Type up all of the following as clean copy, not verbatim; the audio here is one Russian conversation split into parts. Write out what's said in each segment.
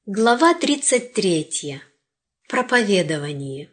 Глава 33. Проповедование.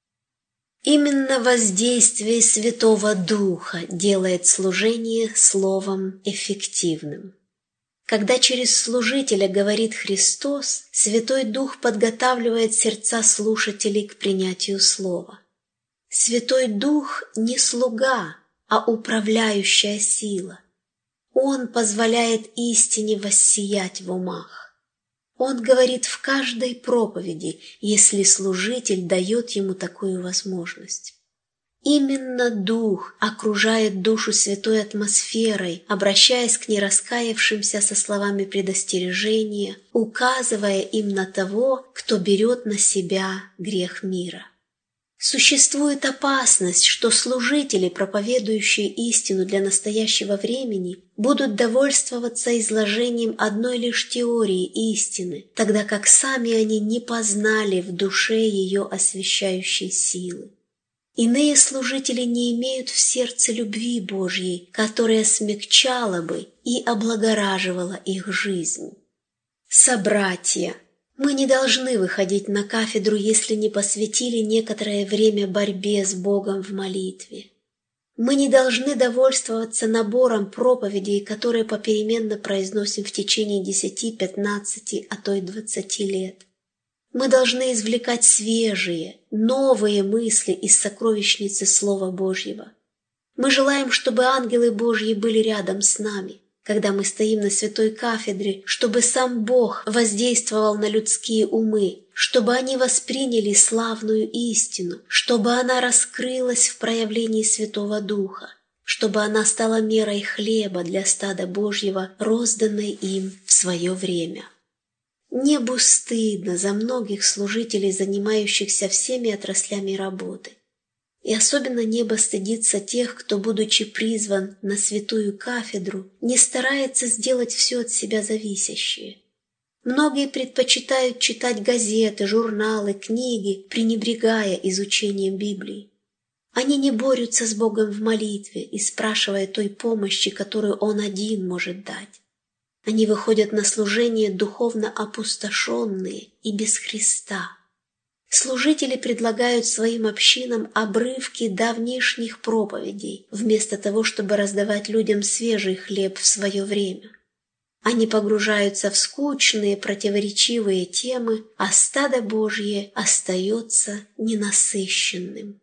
Именно воздействие Святого Духа делает служение словом эффективным. Когда через служителя говорит Христос, Святой Дух подготавливает сердца слушателей к принятию слова. Святой Дух не слуга, а управляющая сила. Он позволяет истине воссиять в умах. Он говорит в каждой проповеди, если служитель дает ему такую возможность. Именно Дух окружает душу святой атмосферой, обращаясь к нераскаявшимся со словами предостережения, указывая им на того, кто берет на себя грех мира. Существует опасность, что служители, проповедующие истину для настоящего времени, будут довольствоваться изложением одной лишь теории истины, тогда как сами они не познали в душе ее освящающей силы. Иные служители не имеют в сердце любви Божьей, которая смягчала бы и облагораживала их жизнь. Собратья, мы не должны выходить на кафедру, если не посвятили некоторое время борьбе с Богом в молитве. Мы не должны довольствоваться набором проповедей, которые попеременно произносим в течение 10, 15, а то и 20 лет. Мы должны извлекать свежие, новые мысли из сокровищницы Слова Божьего. Мы желаем, чтобы ангелы Божьи были рядом с нами, когда мы стоим на святой кафедре, чтобы сам Бог воздействовал на людские умы, чтобы они восприняли славную истину, чтобы она раскрылась в проявлении Святого Духа, чтобы она стала мерой хлеба для стада Божьего, розданной им в свое время. Небу стыдно за многих служителей, занимающихся всеми отраслями работы. И особенно небо стыдится тех, кто, будучи призван на святую кафедру, не старается сделать все от себя зависящее. Многие предпочитают читать газеты, журналы, книги, пренебрегая изучением Библии. Они не борются с Богом в молитве и спрашивая той помощи, которую Он один может дать. Они выходят на служение духовно опустошенные и без Христа. Служители предлагают своим общинам обрывки давнишних проповедей, вместо того, чтобы раздавать людям свежий хлеб в свое время. Они погружаются в скучные, противоречивые темы, а стадо Божье остается ненасыщенным.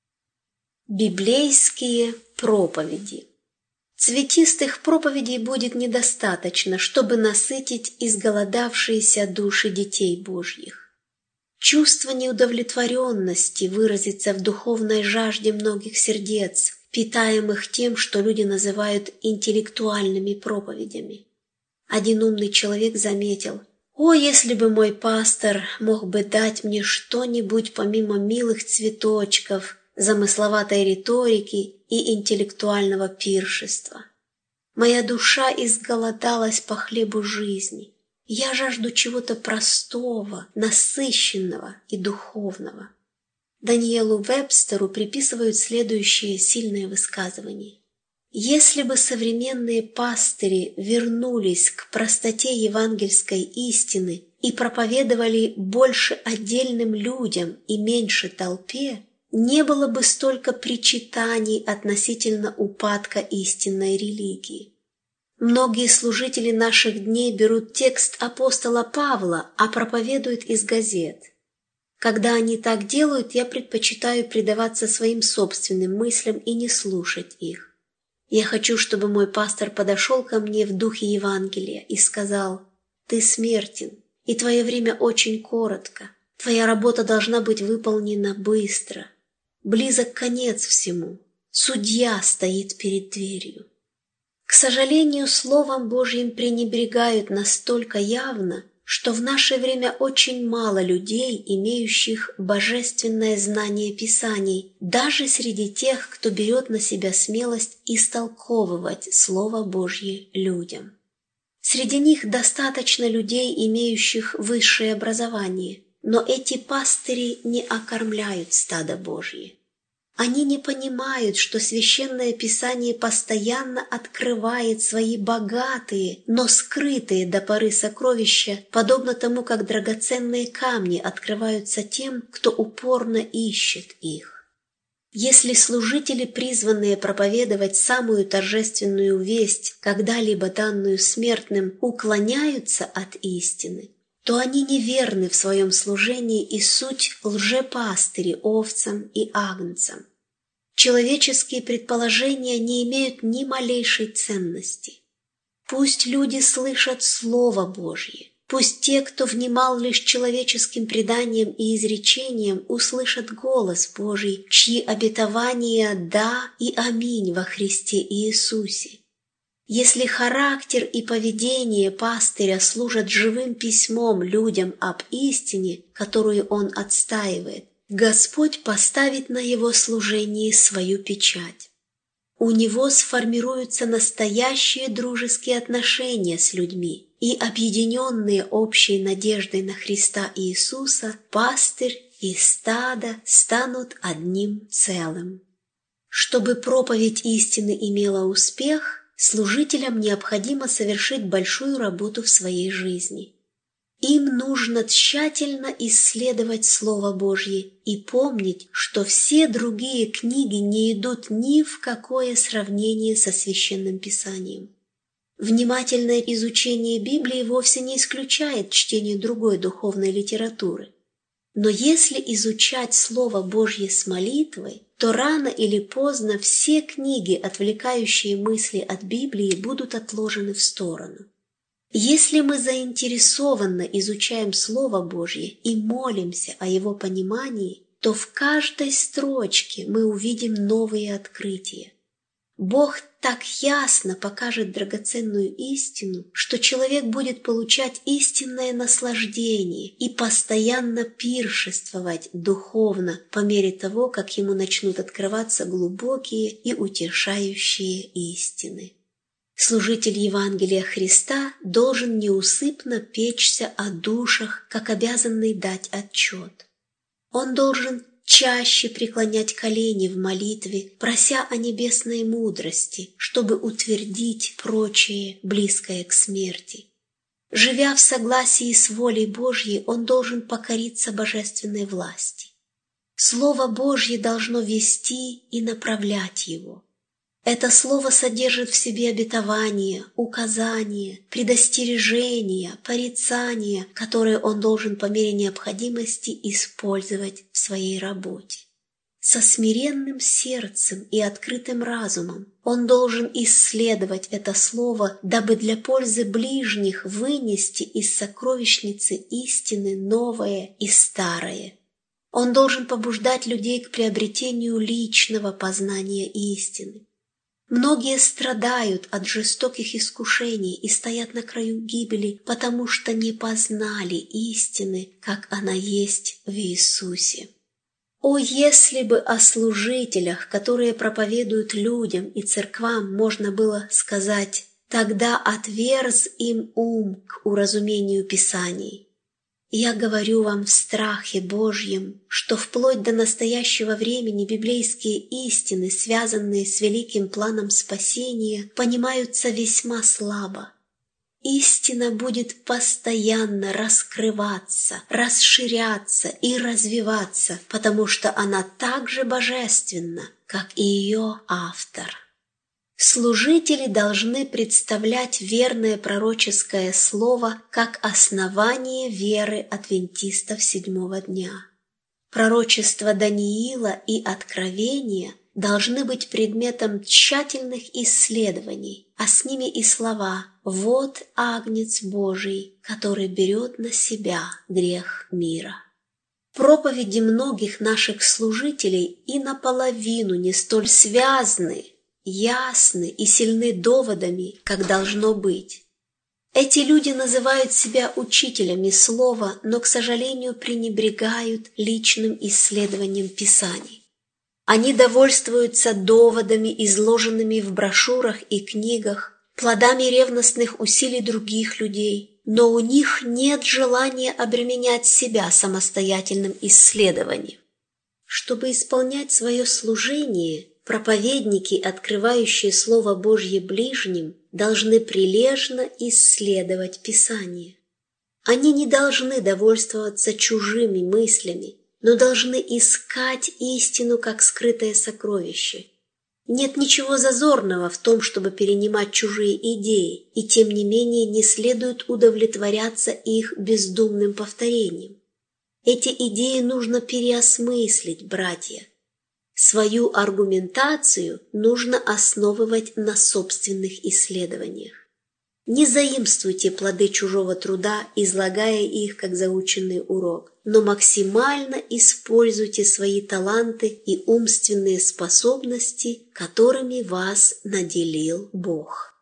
Библейские проповеди. Цветистых проповедей будет недостаточно, чтобы насытить изголодавшиеся души детей Божьих. Чувство неудовлетворенности выразится в духовной жажде многих сердец, питаемых тем, что люди называют интеллектуальными проповедями. Один умный человек заметил: «О, если бы мой пастор мог бы дать мне что-нибудь помимо милых цветочков, замысловатой риторики и интеллектуального пиршества! Моя душа изголодалась по хлебу жизни. Я жажду чего-то простого, насыщенного и духовного». Даниэлу Вебстеру приписывают следующее сильное высказывание: «Если бы современные пастыри вернулись к простоте евангельской истины и проповедовали больше отдельным людям и меньше толпе, не было бы столько причитаний относительно упадка истинной религии». Многие служители наших дней берут текст апостола Павла, а проповедуют из газет. Когда они так делают, я предпочитаю предаваться своим собственным мыслям и не слушать их. Я хочу, чтобы мой пастор подошел ко мне в духе Евангелия и сказал: «Ты смертен, и твое время очень коротко. Твоя работа должна быть выполнена быстро. Близок конец всему. Судья стоит перед дверью». К сожалению, Словом Божьим пренебрегают настолько явно, что в наше время очень мало людей, имеющих божественное знание Писаний, даже среди тех, кто берет на себя смелость истолковывать Слово Божье людям. Среди них достаточно людей, имеющих высшее образование, но эти пастыри не окормляют стадо Божье. Они не понимают, что Священное Писание постоянно открывает свои богатые, но скрытые до поры сокровища, подобно тому, как драгоценные камни открываются тем, кто упорно ищет их. Если служители, призванные проповедовать самую торжественную весть, когда-либо данную смертным, уклоняются от истины, то они неверны в своем служении и суть лжепастыри овцам и агнцам. Человеческие предположения не имеют ни малейшей ценности. Пусть люди слышат Слово Божье, пусть те, кто внимал лишь человеческим преданиям и изречениям, услышат голос Божий, чьи обетования «да» и «аминь» во Христе Иисусе. Если характер и поведение пастыря служат живым письмом людям об истине, которую он отстаивает, Господь поставит на его служении свою печать. У него сформируются настоящие дружеские отношения с людьми, и объединенные общей надеждой на Христа Иисуса, пастырь и стадо станут одним целым. Чтобы проповедь истины имела успех, служителям необходимо совершить большую работу в своей жизни. Им нужно тщательно исследовать Слово Божье и помнить, что все другие книги не идут ни в какое сравнение со Священным Писанием. Внимательное изучение Библии вовсе не исключает чтение другой духовной литературы. Но если изучать Слово Божье с молитвой, то рано или поздно все книги, отвлекающие мысли от Библии, будут отложены в сторону. Если мы заинтересованно изучаем Слово Божье и молимся о его понимании, то в каждой строчке мы увидим новые открытия. Бог так ясно покажет драгоценную истину, что человек будет получать истинное наслаждение и постоянно пиршествовать духовно по мере того, как ему начнут открываться глубокие и утешающие истины. Служитель Евангелия Христа должен неусыпно печься о душах, как обязанный дать отчет. Он должен чаще преклонять колени в молитве, прося о небесной мудрости, чтобы утвердить прочее, близкое к смерти. Живя в согласии с волей Божьей, он должен покориться божественной власти. Слово Божье должно вести и направлять его. Это слово содержит в себе обетования, указания, предостережения, порицания, которые он должен по мере необходимости использовать в своей работе. Со смиренным сердцем и открытым разумом он должен исследовать это слово, дабы для пользы ближних вынести из сокровищницы истины новое и старое. Он должен побуждать людей к приобретению личного познания истины. Многие страдают от жестоких искушений и стоят на краю гибели, потому что не познали истины, как она есть в Иисусе. О, если бы о служителях, которые проповедуют людям и церквам, можно было сказать: «Тогда отверз им ум к уразумению Писаний». Я говорю вам в страхе Божьем, что вплоть до настоящего времени библейские истины, связанные с великим планом спасения, понимаются весьма слабо. Истина будет постоянно раскрываться, расширяться и развиваться, потому что она так же божественна, как и ее автор. Служители должны представлять верное пророческое слово как основание веры адвентистов седьмого дня. Пророчества Даниила и Откровения должны быть предметом тщательных исследований, а с ними и слова «Вот Агнец Божий, который берет на себя грех мира». Проповеди многих наших служителей и наполовину не столь связаны, ясны и сильны доводами, как должно быть. Эти люди называют себя учителями слова, но, к сожалению, пренебрегают личным исследованием Писаний. Они довольствуются доводами, изложенными в брошюрах и книгах, плодами ревностных усилий других людей, но у них нет желания обременять себя самостоятельным исследованием. Чтобы исполнять свое служение, проповедники, открывающие Слово Божье ближним, должны прилежно исследовать Писание. Они не должны довольствоваться чужими мыслями, но должны искать истину как скрытое сокровище. Нет ничего зазорного в том, чтобы перенимать чужие идеи, и тем не менее не следует удовлетворяться их бездумным повторением. Эти идеи нужно переосмыслить, братья. Свою аргументацию нужно основывать на собственных исследованиях. Не заимствуйте плоды чужого труда, излагая их как заученный урок, но максимально используйте свои таланты и умственные способности, которыми вас наделил Бог.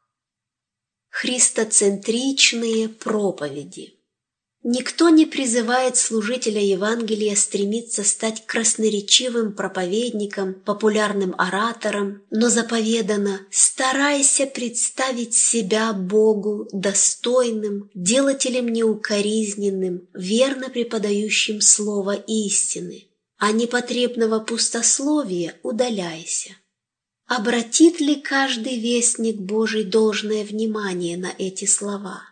Христоцентричные проповеди. Никто не призывает служителя Евангелия стремиться стать красноречивым проповедником, популярным оратором, но заповедано: старайся представить себя Богу достойным, делателем неукоризненным, верно преподающим слово истины, а непотребного пустословия удаляйся. Обратит ли каждый вестник Божий должное внимание на эти слова?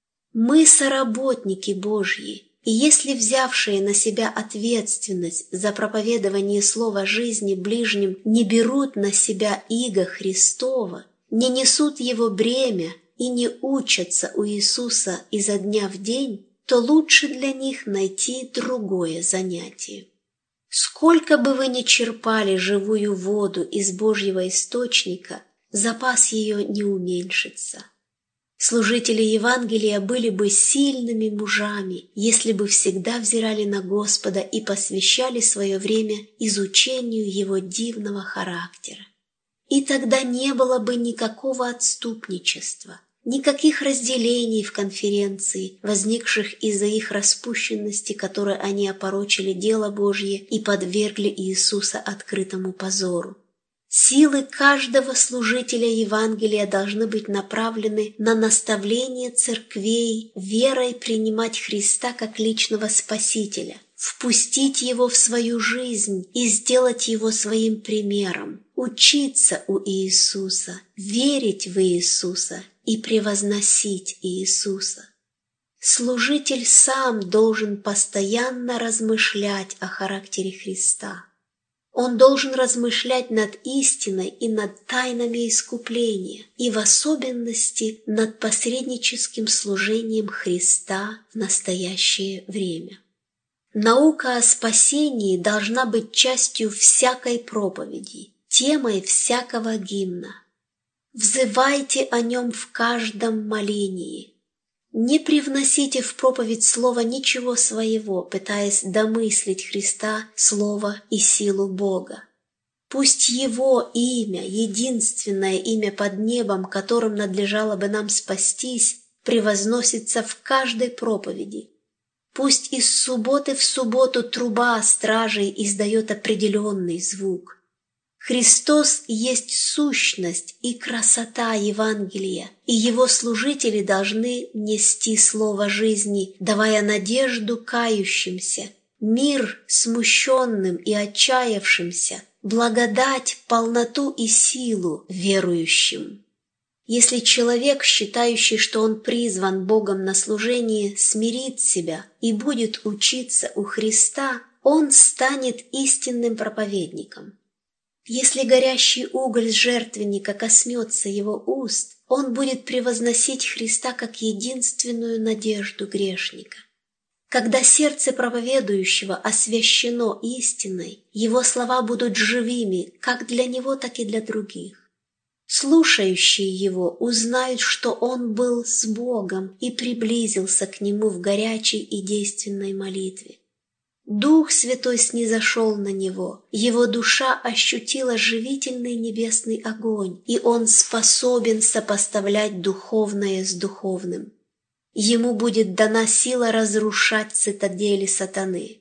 Мы соработники Божьи, и если взявшие на себя ответственность за проповедование слова жизни ближним не берут на себя иго Христова, не несут его бремя и не учатся у Иисуса изо дня в день, то лучше для них найти другое занятие. Сколько бы вы ни черпали живую воду из Божьего источника, запас ее не уменьшится. Служители Евангелия были бы сильными мужами, если бы всегда взирали на Господа и посвящали свое время изучению Его дивного характера. И тогда не было бы никакого отступничества, никаких разделений в конференции, возникших из-за их распущенности, которой они опорочили дело Божье и подвергли Иисуса открытому позору. Силы каждого служителя Евангелия должны быть направлены на наставление церквей, верой принимать Христа как личного Спасителя, впустить Его в свою жизнь и сделать Его своим примером, учиться у Иисуса, верить в Иисуса и превозносить Иисуса. Служитель сам должен постоянно размышлять о характере Христа. Он должен размышлять над истиной и над тайнами искупления, и в особенности над посредническим служением Христа в настоящее время. Наука о спасении должна быть частью всякой проповеди, темой всякого гимна. Взывайте о нем в каждом молении. Не привносите в проповедь слова ничего своего, пытаясь домыслить Христа, Слово и силу Бога. Пусть Его имя, единственное имя под небом, которым надлежало бы нам спастись, превозносится в каждой проповеди. Пусть из субботы в субботу труба стражей издает определенный звук. Христос есть сущность и красота Евангелия, и Его служители должны нести слово жизни, давая надежду кающимся, мир смущенным и отчаявшимся, благодать, полноту и силу верующим. Если человек, считающий, что он призван Богом на служение, смирит себя и будет учиться у Христа, он станет истинным проповедником. Если горящий уголь с жертвенника коснется его уст, он будет превозносить Христа как единственную надежду грешника. Когда сердце проповедующего освящено истиной, его слова будут живыми как для него, так и для других. Слушающие его узнают, что он был с Богом и приблизился к Нему в горячей и действенной молитве. Дух Святой снизошел на него, его душа ощутила живительный небесный огонь, и он способен сопоставлять духовное с духовным. Ему будет дана сила разрушать цитадели сатаны.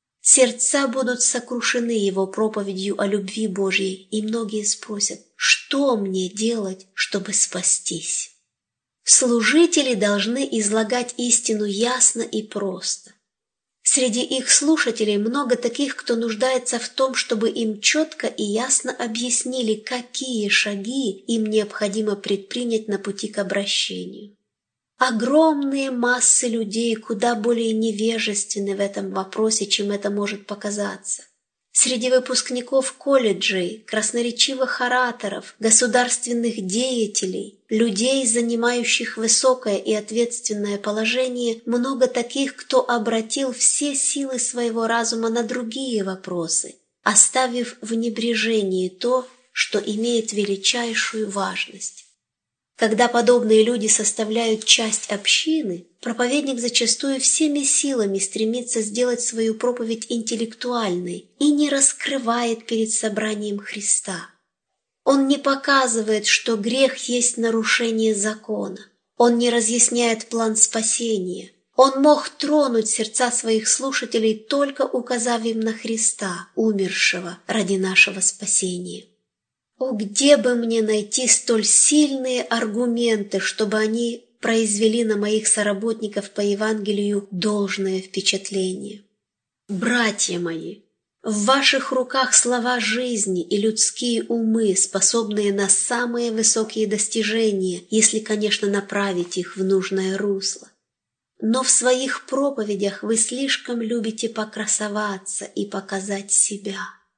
Сердца будут сокрушены его проповедью о любви Божьей, и многие спросят: что мне делать, чтобы спастись? Служители должны излагать истину ясно и просто. Среди их слушателей много таких, кто нуждается в том, чтобы им четко и ясно объяснили, какие шаги им необходимо предпринять на пути к обращению. Огромные массы людей куда более невежественны в этом вопросе, чем это может показаться. Среди выпускников колледжей, красноречивых ораторов, государственных деятелей, людей, занимающих высокое и ответственное положение, много таких, кто обратил все силы своего разума на другие вопросы, оставив в небрежении то, что имеет величайшую важность. Когда подобные люди составляют часть общины, проповедник зачастую всеми силами стремится сделать свою проповедь интеллектуальной и не раскрывает перед собранием Христа. Он не показывает, что грех есть нарушение закона. Он не разъясняет план спасения. Он мог тронуть сердца своих слушателей, только указав им на Христа, умершего ради нашего спасения. О, где бы мне найти столь сильные аргументы, чтобы они произвели на моих соработников по Евангелию должное впечатление? Братья мои, в ваших руках слова жизни и людские умы, способные на самые высокие достижения, если, конечно, направить их в нужное русло. Но в своих проповедях вы слишком любите покрасоваться и показать себя.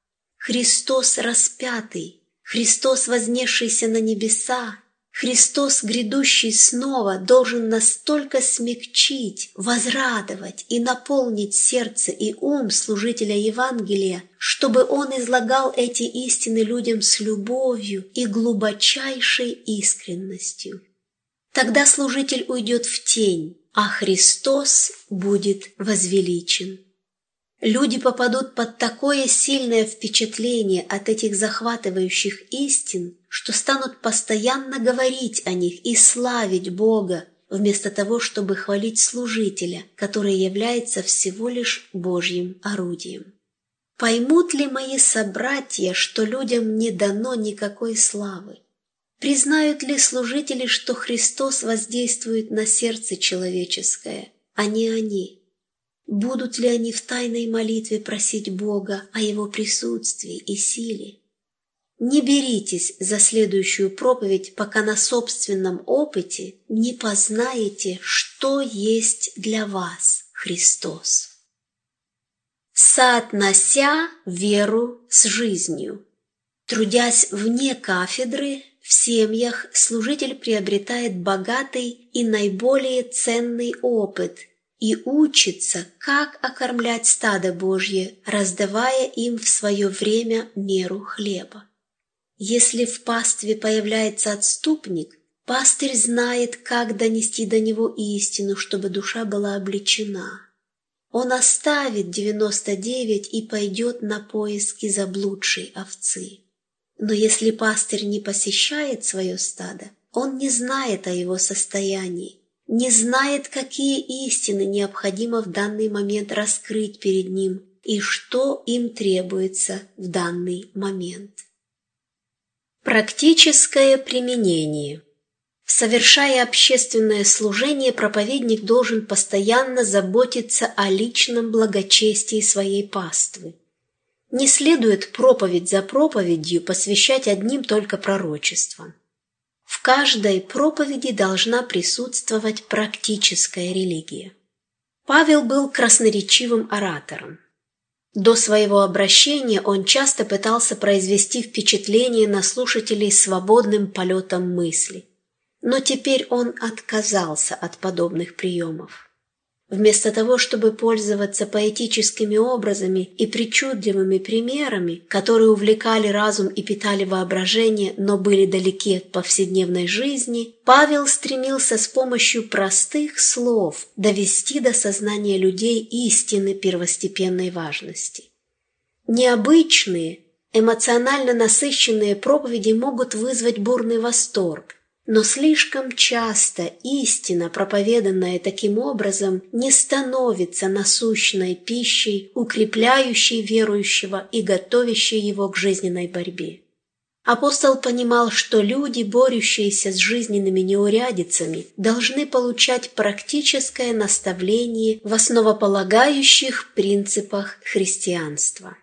Христос распятый, Христос, вознесшийся на небеса, Христос, грядущий снова, должен настолько смягчить, возрадовать и наполнить сердце и ум служителя Евангелия, чтобы он излагал эти истины людям с любовью и глубочайшей искренностью. Тогда служитель уйдет в тень, а Христос будет возвеличен. Люди попадут под такое сильное впечатление от этих захватывающих истин, что станут постоянно говорить о них и славить Бога, вместо того, чтобы хвалить служителя, который является всего лишь Божьим орудием. Поймут ли мои собратья, что людям не дано никакой славы? Признают ли служители, что Христос воздействует на сердце человеческое, а не они? Будут ли они в тайной молитве просить Бога о Его присутствии и силе? Не беритесь за следующую проповедь, пока на собственном опыте не познаете, что есть для вас Христос. Соотнося веру с жизнью. Трудясь вне кафедры, в семьях служитель приобретает богатый и наиболее ценный опыт и учится, как окормлять стадо Божье, раздавая им в свое время меру хлеба. Если в пастве появляется отступник, пастырь знает, как донести до него истину, чтобы душа была облечена. Он оставит 99 и пойдет на поиски заблудшей овцы. Но если пастырь не посещает свое стадо, он не знает о его состоянии, не знает, какие истины необходимо в данный момент раскрыть перед ним и что им требуется в данный момент. Практическое применение. Совершая общественное служение, проповедник должен постоянно заботиться о личном благочестии своей паствы. Не следует проповедь за проповедью посвящать одним только пророчествам. В каждой проповеди должна присутствовать практическая религия. Павел был красноречивым оратором. До своего обращения он часто пытался произвести впечатление на слушателей свободным полетом мысли. Но теперь он отказался от подобных приемов. Вместо того, чтобы пользоваться поэтическими образами и причудливыми примерами, которые увлекали разум и питали воображение, но были далеки от повседневной жизни, Павел стремился с помощью простых слов довести до сознания людей истины первостепенной важности. Необычные, эмоционально насыщенные проповеди могут вызвать бурный восторг, но слишком часто истина, проповеданная таким образом, не становится насущной пищей, укрепляющей верующего и готовящей его к жизненной борьбе. Апостол понимал, что люди, борющиеся с жизненными неурядицами, должны получать практическое наставление в основополагающих принципах христианства.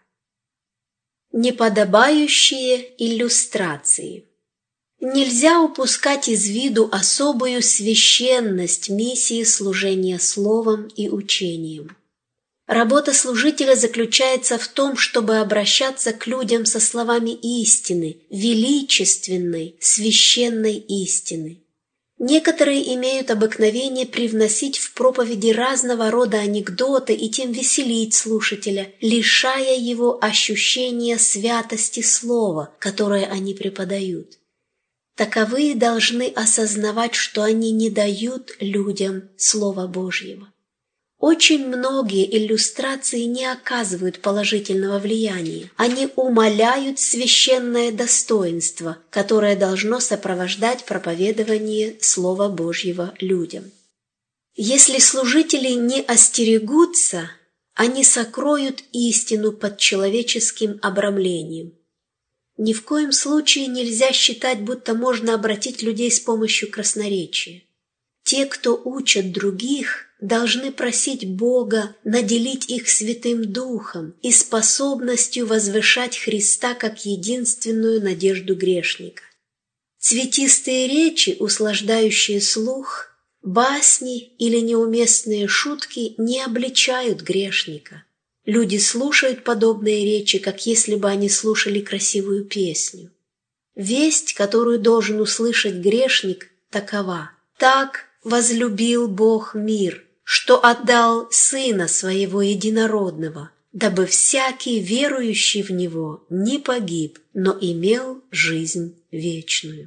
Неподобающие иллюстрации. Нельзя упускать из виду особую священность миссии служения словом и учением. Работа служителя заключается в том, чтобы обращаться к людям со словами истины, величественной, священной истины. Некоторые имеют обыкновение привносить в проповеди разного рода анекдоты и тем веселить слушателя, лишая его ощущения святости слова, которое они преподают. Таковые должны осознавать, что они не дают людям Слова Божьего. Очень многие иллюстрации не оказывают положительного влияния. Они умаляют священное достоинство, которое должно сопровождать проповедование Слова Божьего людям. Если служители не остерегутся, они сокроют истину под человеческим обрамлением. Ни в коем случае нельзя считать, будто можно обратить людей с помощью красноречия. Те, кто учат других, должны просить Бога наделить их Святым Духом и способностью возвышать Христа как единственную надежду грешника. Цветистые речи, услаждающие слух, басни или неуместные шутки не обличают грешника. Люди слушают подобные речи, как если бы они слушали красивую песню. Весть, которую должен услышать грешник, такова: «Так возлюбил Бог мир, что отдал Сына Своего Единородного, дабы всякий, верующий в Него, не погиб, но имел жизнь вечную».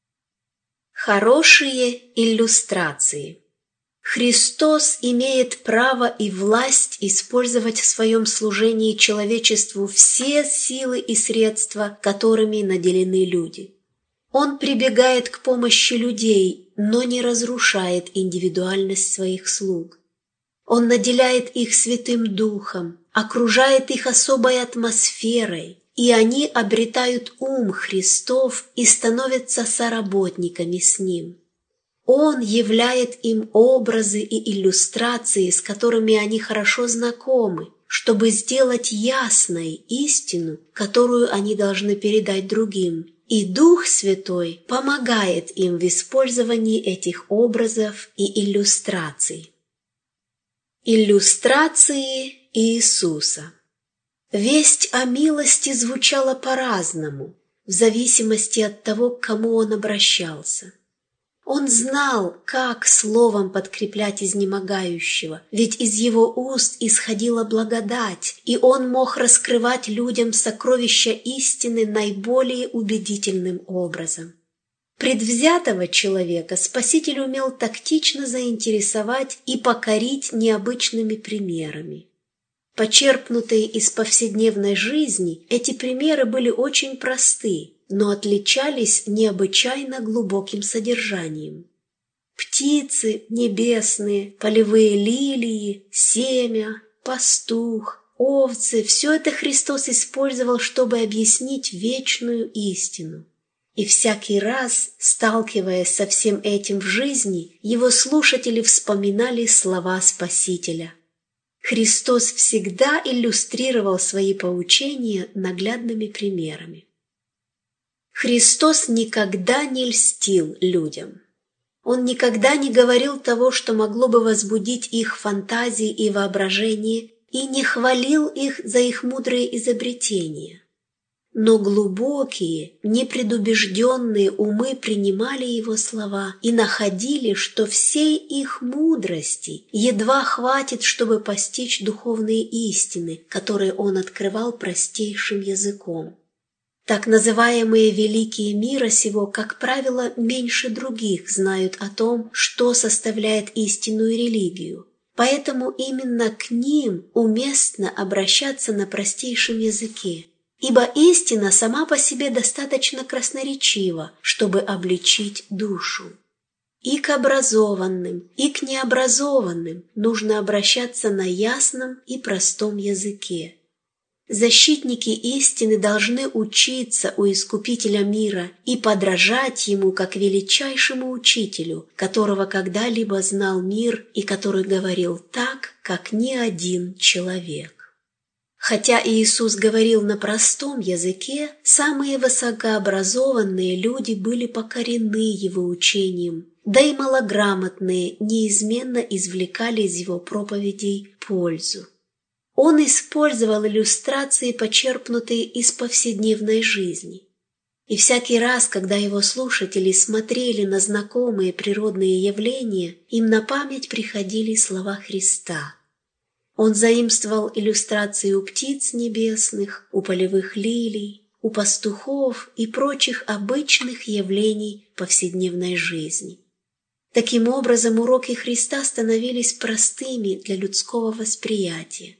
Хорошие иллюстрации. Христос имеет право и власть использовать в своем служении человечеству все силы и средства, которыми наделены люди. Он прибегает к помощи людей, но не разрушает индивидуальность своих слуг. Он наделяет их Святым Духом, окружает их особой атмосферой, и они обретают ум Христов и становятся соработниками с Ним. Он являет им образы и иллюстрации, с которыми они хорошо знакомы, чтобы сделать ясной истину, которую они должны передать другим. И Дух Святой помогает им в использовании этих образов и иллюстраций. Иллюстрации Иисуса. Весть о милости звучала по-разному, в зависимости от того, к кому он обращался. Он знал, как словом подкреплять изнемогающего, ведь из его уст исходила благодать, и он мог раскрывать людям сокровища истины наиболее убедительным образом. Предвзятого человека Спаситель умел тактично заинтересовать и покорить необычными примерами. Почерпнутые из повседневной жизни, эти примеры были очень просты, но отличались необычайно глубоким содержанием. Птицы небесные, полевые лилии, семя, пастух, овцы – все это Христос использовал, чтобы объяснить вечную истину. И всякий раз, сталкиваясь со всем этим в жизни, его слушатели вспоминали слова Спасителя. Христос всегда иллюстрировал свои поучения наглядными примерами. Христос никогда не льстил людям. Он никогда не говорил того, что могло бы возбудить их фантазии и воображение, и не хвалил их за их мудрые изобретения. Но глубокие, непредубежденные умы принимали его слова и находили, что всей их мудрости едва хватит, чтобы постичь духовные истины, которые он открывал простейшим языком. Так называемые великие мира сего, как правило, меньше других знают о том, что составляет истинную религию. Поэтому именно к ним уместно обращаться на простейшем языке. Ибо истина сама по себе достаточно красноречива, чтобы обличить душу. И к образованным, и к необразованным нужно обращаться на ясном и простом языке. Защитники истины должны учиться у Искупителя мира и подражать Ему как величайшему учителю, которого когда-либо знал мир и который говорил так, как ни один человек. Хотя Иисус говорил на простом языке, самые высокообразованные люди были покорены Его учением, да и малограмотные неизменно извлекали из Его проповедей пользу. Он использовал иллюстрации, почерпнутые из повседневной жизни. И всякий раз, когда его слушатели смотрели на знакомые природные явления, им на память приходили слова Христа. Он заимствовал иллюстрации у птиц небесных, у полевых лилий, у пастухов и прочих обычных явлений повседневной жизни. Таким образом, уроки Христа становились простыми для людского восприятия.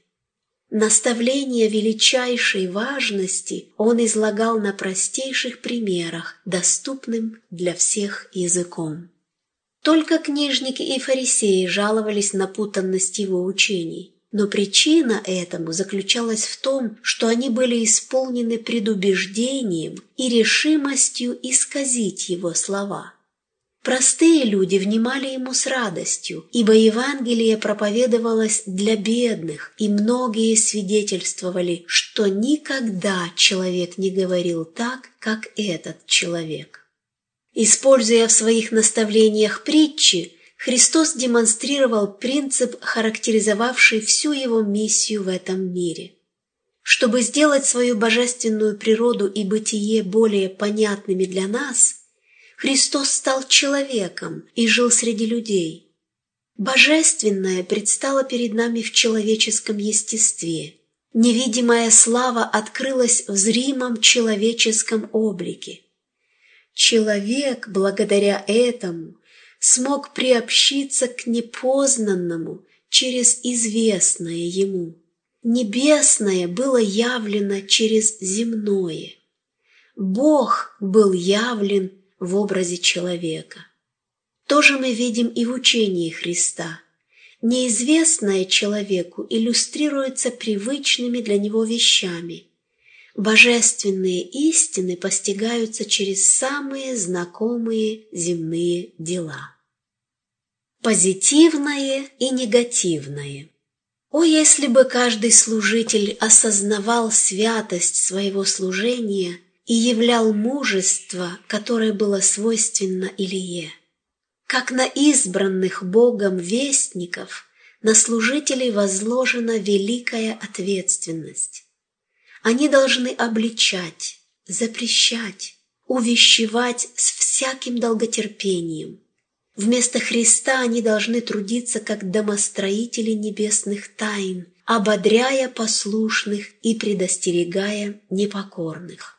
Наставления величайшей важности он излагал на простейших примерах, доступным для всех языком. Только книжники и фарисеи жаловались на путанность его учений, но причина этому заключалась в том, что они были исполнены предубеждением и решимостью исказить его слова. Простые люди внимали ему с радостью, ибо Евангелие проповедовалось для бедных, и многие свидетельствовали, что никогда человек не говорил так, как этот человек. Используя в своих наставлениях притчи, Христос демонстрировал принцип, характеризовавший всю его миссию в этом мире. Чтобы сделать свою божественную природу и бытие более понятными для нас, Христос стал человеком и жил среди людей. Божественное предстало перед нами в человеческом естестве. Невидимая слава открылась в зримом человеческом облике. Человек, благодаря этому, смог приобщиться к непознанному через известное ему. Небесное было явлено через земное. Бог был явлен в образе человека. То же мы видим и в учении Христа. Неизвестное человеку иллюстрируется привычными для него вещами. Божественные истины постигаются через самые знакомые земные дела. Позитивное и негативное. О, если бы каждый служитель осознавал святость своего служения и являл мужество, которое было свойственно Илие. Как на избранных Богом вестников, на служителей возложена великая ответственность. Они должны обличать, запрещать, увещевать с всяким долготерпением. Вместо Христа они должны трудиться как домостроители небесных тайн, ободряя послушных и предостерегая непокорных.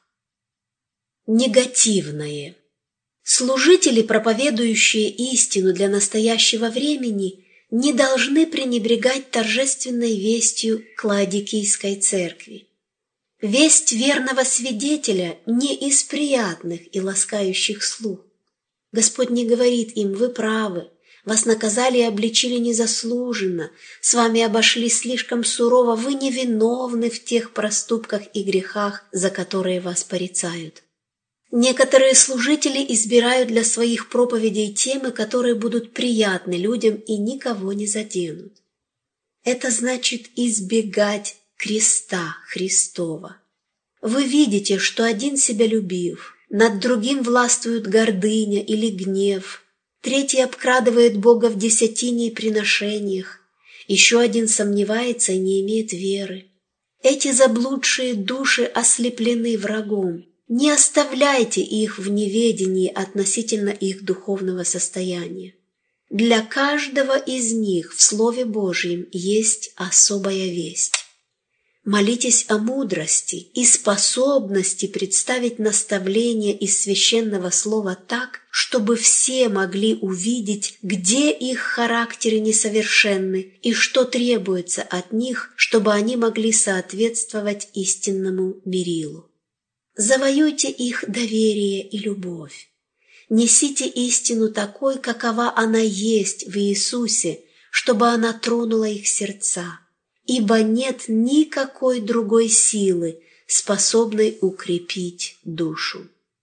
Негативное. Служители, проповедующие истину для настоящего времени, не должны пренебрегать торжественной вестью к Лаодикийской церкви. Весть верного свидетеля не из приятных и ласкающих слух. Господь не говорит им: «Вы правы, вас наказали и обличили незаслуженно, с вами обошлись слишком сурово, вы невиновны в тех проступках и грехах, за которые вас порицают». Некоторые служители избирают для своих проповедей темы, которые будут приятны людям и никого не заденут. Это значит избегать креста Христова. Вы видите, что один себялюбив, над другим властвует гордыня или гнев, третий обкрадывает Бога в десятине и приношениях, еще один сомневается и не имеет веры. Эти заблудшие души ослеплены врагом. Не оставляйте их в неведении относительно их духовного состояния. Для каждого из них в Слове Божьем есть особая весть. Молитесь о мудрости и способности представить наставления из священного слова так, чтобы все могли увидеть, где их характеры несовершенны и что требуется от них, чтобы они могли соответствовать истинному мерилу. Завоюйте их доверие и любовь. Несите истину такой, какова она есть в Иисусе, чтобы она тронула их сердца. ибо нет никакой другой силы, способной укрепить душу.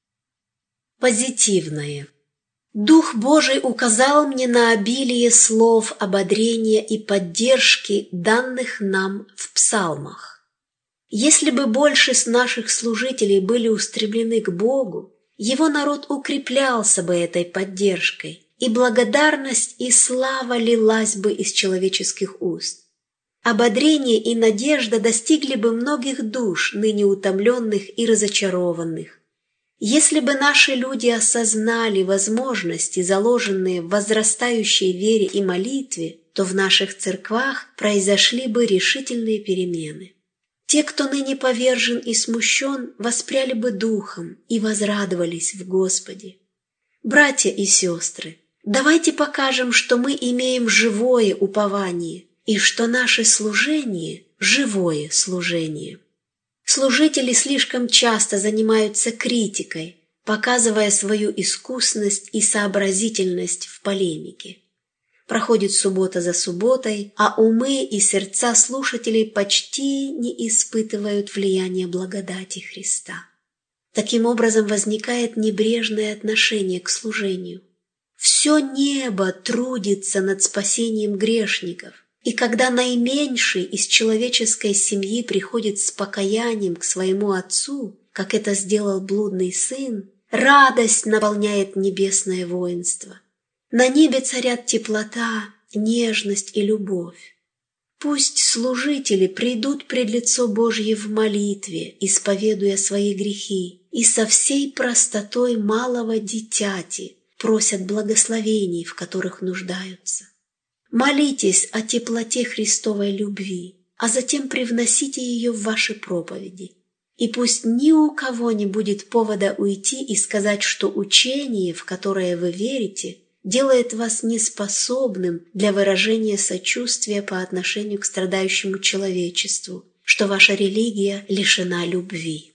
Позитивное. Дух Божий указал мне на обилие слов ободрения и поддержки, данных нам в псалмах. Если бы больше наших служителей были устремлены к Богу, Его народ укреплялся бы этой поддержкой, и благодарность и слава лилась бы из человеческих уст. Ободрение и надежда достигли бы многих душ, ныне утомленных и разочарованных. Если бы наши люди осознали возможности, заложенные в возрастающей вере и молитве, то в наших церквах произошли бы решительные перемены. Те, кто ныне повержен и смущен, воспряли бы духом и возрадовались в Господе. Братья и сестры, давайте покажем, что мы имеем живое упование, и что наше служение – живое служение. Служители слишком часто занимаются критикой, показывая свою искусность и сообразительность в полемике. Проходит суббота за субботой, а умы и сердца слушателей почти не испытывают влияния благодати Христа. Таким образом возникает небрежное отношение к служению. Все небо трудится над спасением грешников, и когда наименьший из человеческой семьи приходит с покаянием к своему отцу, как это сделал блудный сын, радость наполняет небесное воинство. На небе царят теплота, нежность и любовь. Пусть служители придут пред лицо Божье в молитве, исповедуя свои грехи, и со всей простотой малого дитяти просят благословений, в которых нуждаются. Молитесь о теплоте Христовой любви, а затем привносите ее в ваши проповеди. И пусть ни у кого не будет повода уйти и сказать, что учение, в которое вы верите, делает вас неспособным для выражения сочувствия по отношению к страдающему человечеству, что ваша религия лишена любви.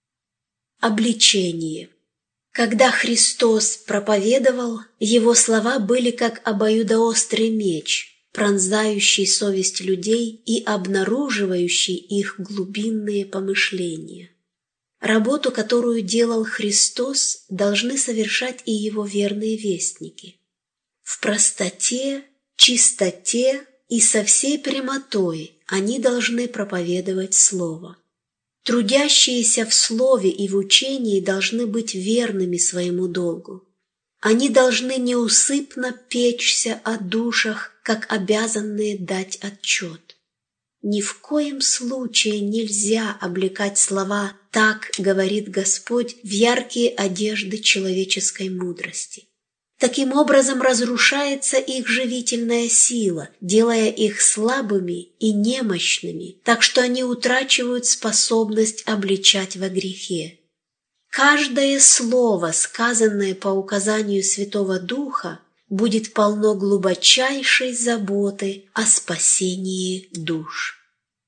Обличение. Когда Христос проповедовал, Его слова были как обоюдоострый меч, пронзающий совесть людей и обнаруживающий их глубинные помышления. Работу, которую делал Христос, должны совершать и Его верные вестники. В простоте, чистоте и со всей прямотой они должны проповедовать Слово. Трудящиеся в слове и в учении должны быть верными своему долгу. Они должны неусыпно печься о душах, как обязанные дать отчет. Ни в коем случае нельзя облекать слова «так говорит Господь» в яркие одежды человеческой мудрости. Таким образом разрушается их живительная сила, делая их слабыми и немощными, так что они утрачивают способность обличать во грехе. Каждое слово, сказанное по указанию Святого Духа, будет полно глубочайшей заботы о спасении душ.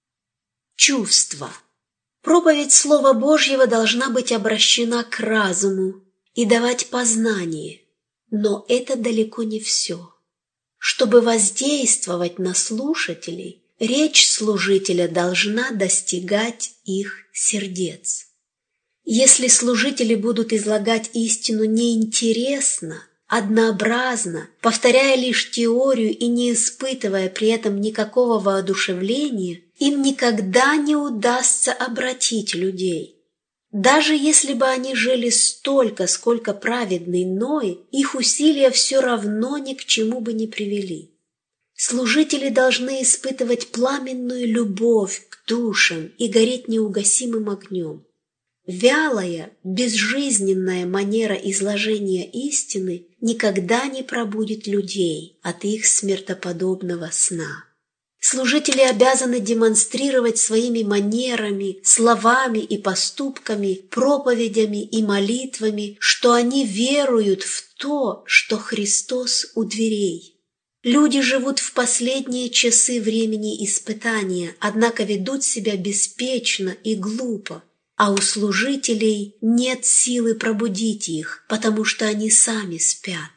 Чувства. Проповедь Слова Божьего должна быть обращена к разуму и давать познание. Но это далеко не все. Чтобы воздействовать на слушателей, речь служителя должна достигать их сердец. Если служители будут излагать истину неинтересно, однообразно, повторяя лишь теорию и не испытывая при этом никакого воодушевления, им никогда не удастся обратить людей. Даже если бы они жили столько, сколько праведный Ной, их усилия все равно ни к чему бы не привели. Служители должны испытывать пламенную любовь к душам и гореть неугасимым огнем. Вялая, безжизненная манера изложения истины никогда не пробудит людей от их смертоподобного сна. Служители обязаны демонстрировать своими манерами, словами и поступками, проповедями и молитвами, что они веруют в то, что Христос у дверей. Люди живут в последние часы времени испытания, однако ведут себя беспечно и глупо, а у служителей нет силы пробудить их, потому что они сами спят.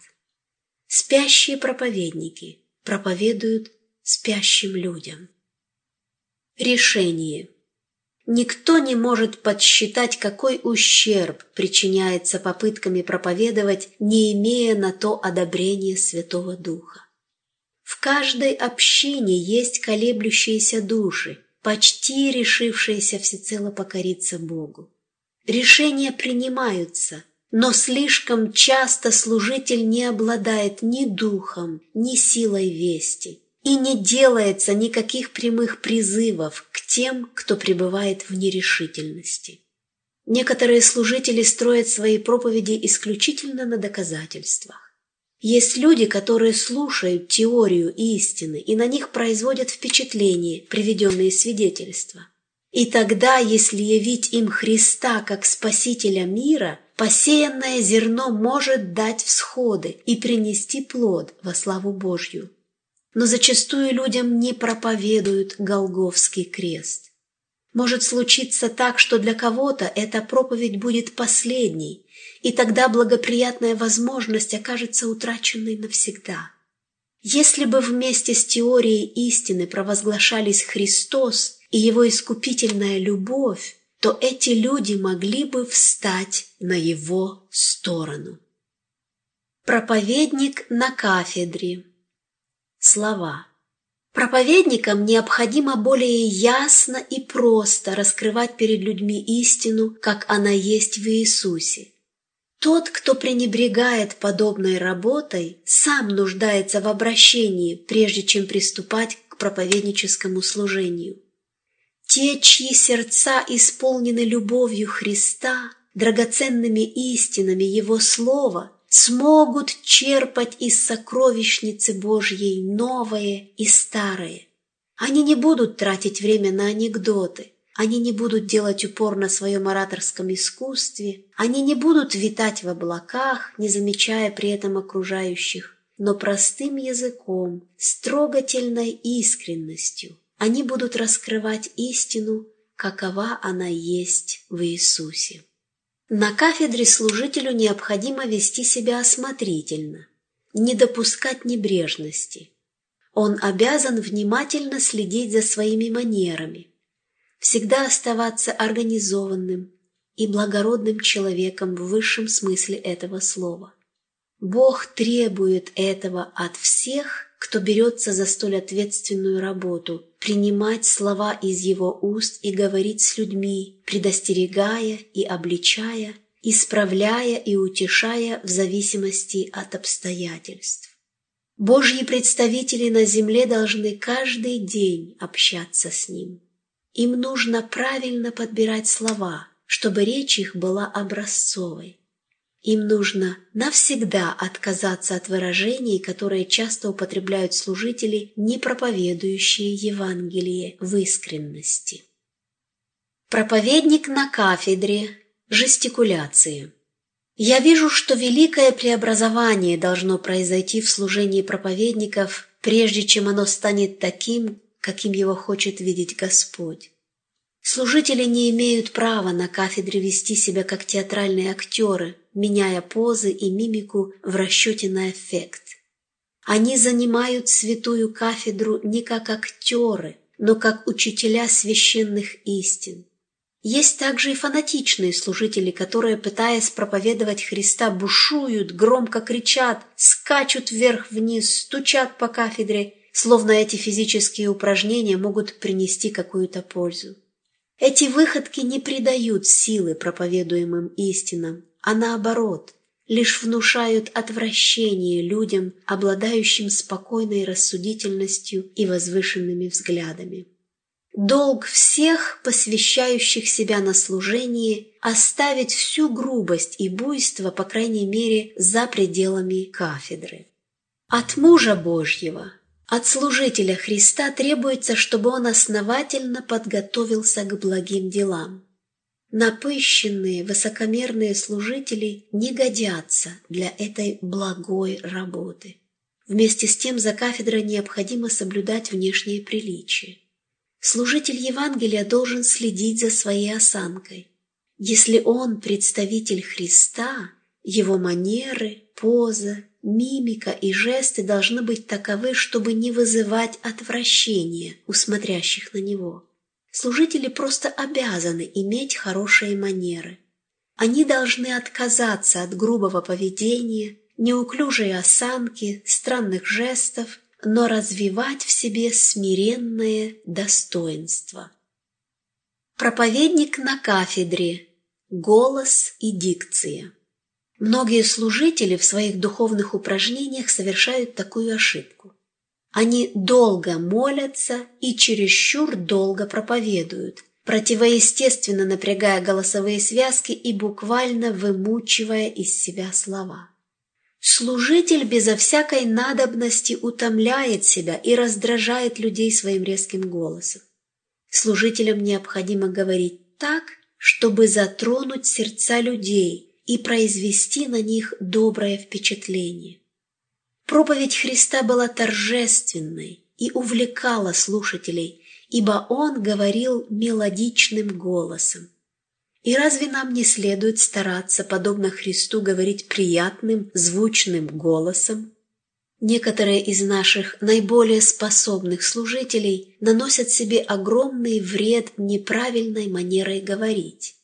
Спящие проповедники проповедуют спящим людям. Решение. Никто не может подсчитать, какой ущерб причиняется попытками проповедовать, не имея на то одобрения Святого Духа. В каждой общине есть колеблющиеся души, почти решившиеся всецело покориться Богу. Решения принимаются, но слишком часто служитель не обладает ни духом, ни силой вести, и не делается никаких прямых призывов к тем, кто пребывает в нерешительности. Некоторые служители строят свои проповеди исключительно на доказательствах. Есть люди, которые слушают теорию истины, и на них производят впечатление приведенные свидетельства. И тогда, если явить им Христа как Спасителя мира, посеянное зерно может дать всходы и принести плод во славу Божью. Но зачастую людям не проповедуют Голгофский крест. Может случиться так, что для кого-то эта проповедь будет последней, и тогда благоприятная возможность окажется утраченной навсегда. Если бы вместе с теорией истины провозглашались Христос и Его искупительная любовь, то эти люди могли бы встать на Его сторону. Проповедник на кафедре. Слова. Проповедникам необходимо более ясно и просто раскрывать перед людьми истину, как она есть в Иисусе. Тот, кто пренебрегает подобной работой, сам нуждается в обращении, прежде чем приступать к проповедническому служению. Те, чьи сердца исполнены любовью Христа, драгоценными истинами Его Слова, смогут черпать из сокровищницы Божьей новое и старое. Они не будут тратить время на анекдоты, они не будут делать упор на своем ораторском искусстве, они не будут витать в облаках, не замечая при этом окружающих, но простым языком, с трогательной искренностью они будут раскрывать истину, какова она есть в Иисусе. На кафедре служителю необходимо вести себя осмотрительно, не допускать небрежности. Он обязан внимательно следить за своими манерами, всегда оставаться организованным и благородным человеком в высшем смысле этого слова. Бог требует этого от всех, кто берется за столь ответственную работу, принимать слова из Его уст и говорить с людьми, предостерегая и обличая, исправляя и утешая в зависимости от обстоятельств. Божьи представители на земле должны каждый день общаться с Ним. Им нужно правильно подбирать слова, чтобы речь их была образцовой. Им нужно навсегда отказаться от выражений, которые часто употребляют служители, не проповедующие Евангелие в искренности. Проповедник на кафедре. Жестикуляции. Я вижу, что великое преобразование должно произойти в служении проповедников, прежде чем оно станет таким, каким его хочет видеть Господь. Служители не имеют права на кафедре вести себя как театральные актеры, меняя позы и мимику в расчете на эффект. Они занимают святую кафедру не как актеры, но как учителя священных истин. Есть также и фанатичные служители, которые, пытаясь проповедовать Христа, бушуют, громко кричат, скачут вверх-вниз, стучат по кафедре, словно эти физические упражнения могут принести какую-то пользу. Эти выходки не придают силы проповедуемым истинам, а наоборот, лишь внушают отвращение людям, обладающим спокойной рассудительностью и возвышенными взглядами. Долг всех, посвящающих себя на служение, оставить всю грубость и буйство, по крайней мере, за пределами кафедры. От мужа Божьего, от служителя Христа требуется, чтобы он основательно подготовился к благим делам. Напыщенные, высокомерные служители не годятся для этой благой работы. Вместе с тем за кафедрой необходимо соблюдать внешнее приличие. Служитель Евангелия должен следить за своей осанкой. Если он представитель Христа, его манеры, поза, мимика и жесты должны быть таковы, чтобы не вызывать отвращения у смотрящих на него. Служители просто обязаны иметь хорошие манеры. Они должны отказаться от грубого поведения, неуклюжей осанки, странных жестов, но развивать в себе смиренное достоинство. Проповедник на кафедре. Голос и дикция. Многие служители в своих духовных упражнениях совершают такую ошибку. Они долго молятся и чересчур долго проповедуют, противоестественно напрягая голосовые связки и буквально вымучивая из себя слова. Служитель безо всякой надобности утомляет себя и раздражает людей своим резким голосом. Служителям необходимо говорить так, чтобы затронуть сердца людей и произвести на них доброе впечатление. Проповедь Христа была торжественной и увлекала слушателей, ибо Он говорил мелодичным голосом. И разве нам не следует стараться, подобно Христу, говорить приятным, звучным голосом? Некоторые из наших наиболее способных служителей наносят себе огромный вред неправильной манерой говорить.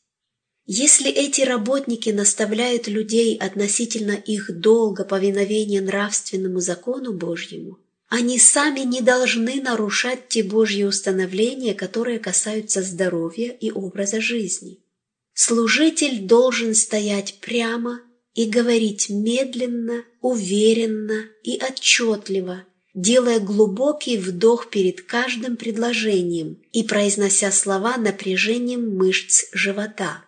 Если эти работники наставляют людей относительно их долга повиновения нравственному закону Божьему, они сами не должны нарушать те Божьи установления, которые касаются здоровья и образа жизни. Служитель должен стоять прямо и говорить медленно, уверенно и отчетливо, делая глубокий вдох перед каждым предложением и произнося слова напряжением мышц живота.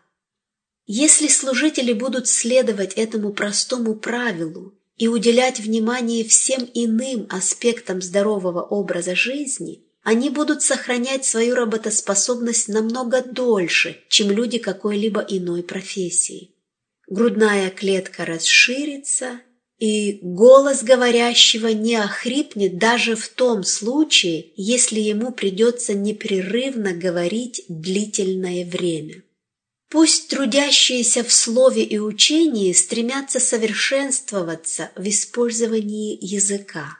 Если служители будут следовать этому простому правилу и уделять внимание всем иным аспектам здорового образа жизни, они будут сохранять свою работоспособность намного дольше, чем люди какой-либо иной профессии. Грудная клетка расширится, и голос говорящего не охрипнет даже в том случае, если ему придется непрерывно говорить длительное время. Пусть трудящиеся в слове и учении стремятся совершенствоваться в использовании языка.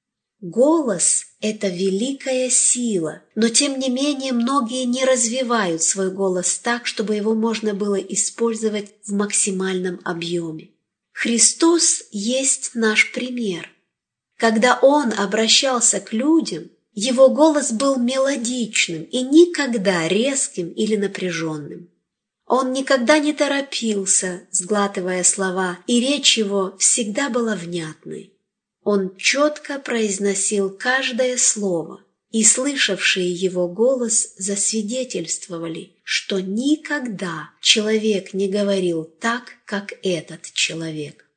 Голос – это великая сила, но тем не менее многие не развивают свой голос так, чтобы его можно было использовать в максимальном объеме. Христос есть наш пример. Когда Он обращался к людям, Его голос был мелодичным и никогда резким или напряженным. Он никогда не торопился, сглатывая слова, и речь Его всегда была внятной. Он четко произносил каждое слово, и слышавшие Его голос засвидетельствовали, что никогда человек не говорил так, как этот человек.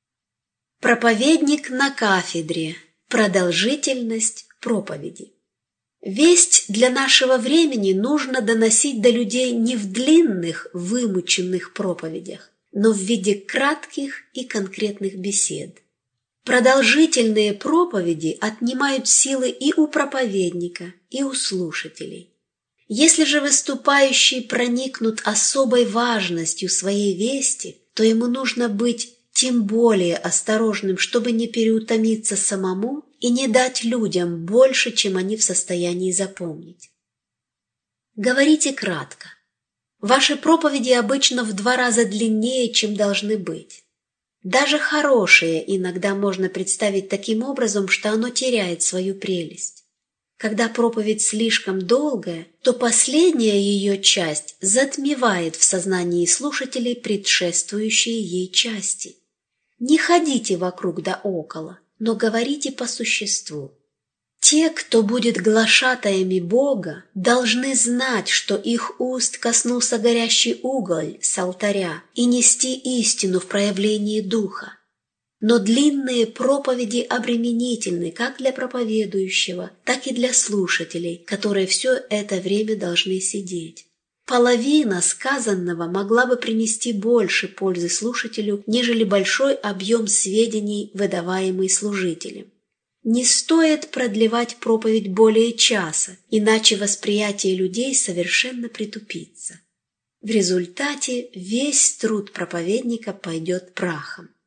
Проповедник на кафедре. Продолжительность проповеди. Весть для нашего времени нужно доносить до людей не в длинных, вымученных проповедях, но в виде кратких и конкретных бесед. Продолжительные проповеди отнимают силы и у проповедника, и у слушателей. Если же выступающий проникнут особой важностью своей вести, то ему нужно быть тем более осторожным, чтобы не переутомиться самому и не дать людям больше, чем они в состоянии запомнить. Говорите кратко. Ваши проповеди обычно в 2 раза длиннее, чем должны быть. Даже хорошее иногда можно представить таким образом, что оно теряет свою прелесть. Когда проповедь слишком долгая, то последняя ее часть затмевает в сознании слушателей предшествующие ей части. Не ходите вокруг да около, но говорите по существу. Те, кто будет глашатаями Бога, должны знать, что их уст коснулся горящий уголь с алтаря, и нести истину в проявлении Духа. Но длинные проповеди обременительны как для проповедующего, так и для слушателей, которые все это время должны сидеть. Половина сказанного могла бы принести больше пользы слушателю, нежели большой объем сведений, выдаваемый служителем. Не стоит продлевать проповедь более часа, иначе восприятие людей совершенно притупится. В результате весь труд проповедника пойдет прахом.